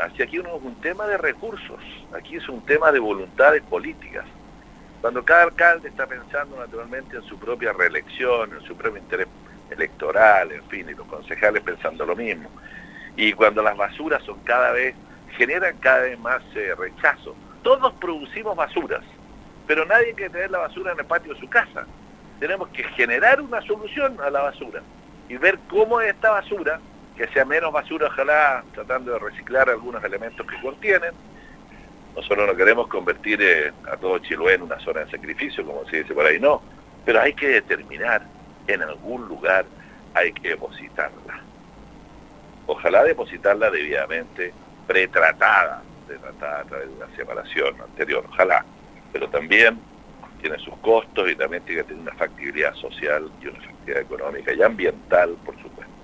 Así aquí no es un tema de recursos, aquí es un tema de voluntades políticas. Cuando cada alcalde está pensando naturalmente en su propia reelección, en su propio interés electoral, en fin, y los concejales pensando lo mismo. Y cuando las basuras son generan cada vez más rechazo. Todos producimos basuras, pero nadie quiere tener la basura en el patio de su casa. Tenemos que generar una solución a la basura y ver cómo esta basura, que sea menos basura, ojalá tratando de reciclar algunos elementos que contienen. Nosotros no queremos convertir a todo Chiloé en una zona de sacrificio, como se dice por ahí, no. Pero hay que determinar, en algún lugar hay que depositarla. Ojalá depositarla debidamente, pretratada a través de una separación anterior, ojalá. Pero también tiene sus costos y también tiene que tener una factibilidad social y una factibilidad económica y ambiental, por supuesto.